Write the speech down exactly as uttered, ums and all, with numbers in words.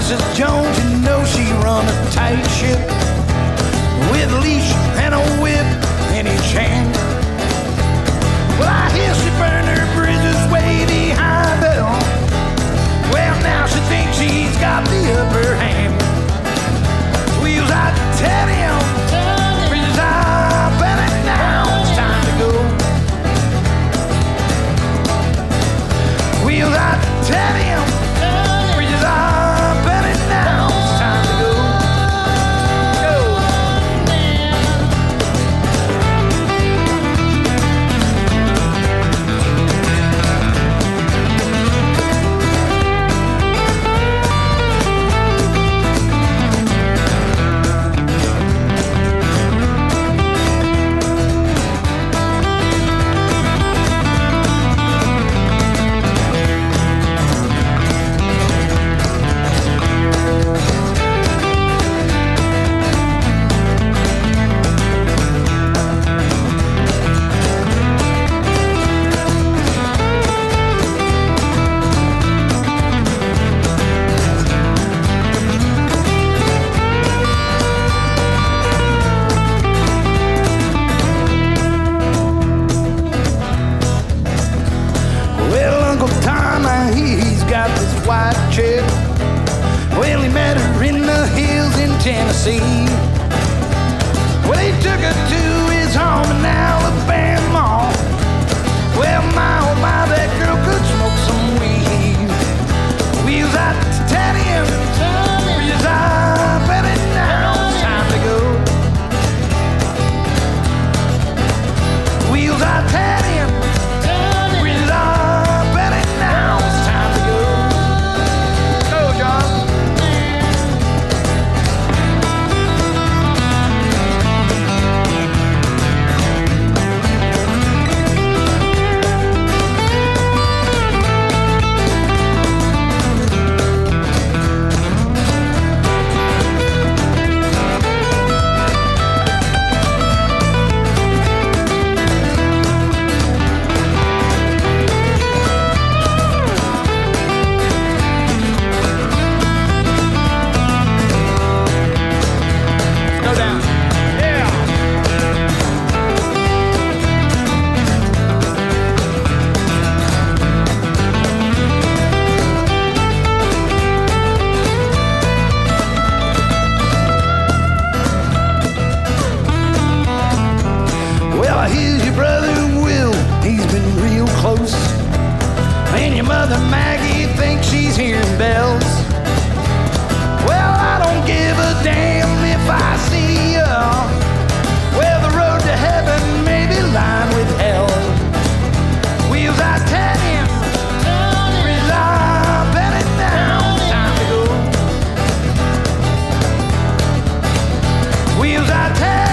Missus Jones, you know she run a tight ship with a leash and a whip in each hand. Well, I hear she burned her bridges way behind her. Well, now she thinks she's got the upper hand. Wheels, I tell him, bridges up, and now it's time to go. Wheels, I tell him, bridges up, and now it's time to go. Tennessee. Well, he took her to his home in Alabama. Well, my oh my, that girl could smoke some weed. Wheels, I tell him, wheels up, and it now it's time to go. Wheels, I tell him, wheels up, and it now it's time to go. Go, John. Here's your brother Will, he's been real close. And your mother Maggie thinks she's hearing bells. Well, I don't give a damn if I see ya. Well, the road to heaven may be lined with hell. Wheels, I tell him, rely, bet it down, time to go. Wheels, I tell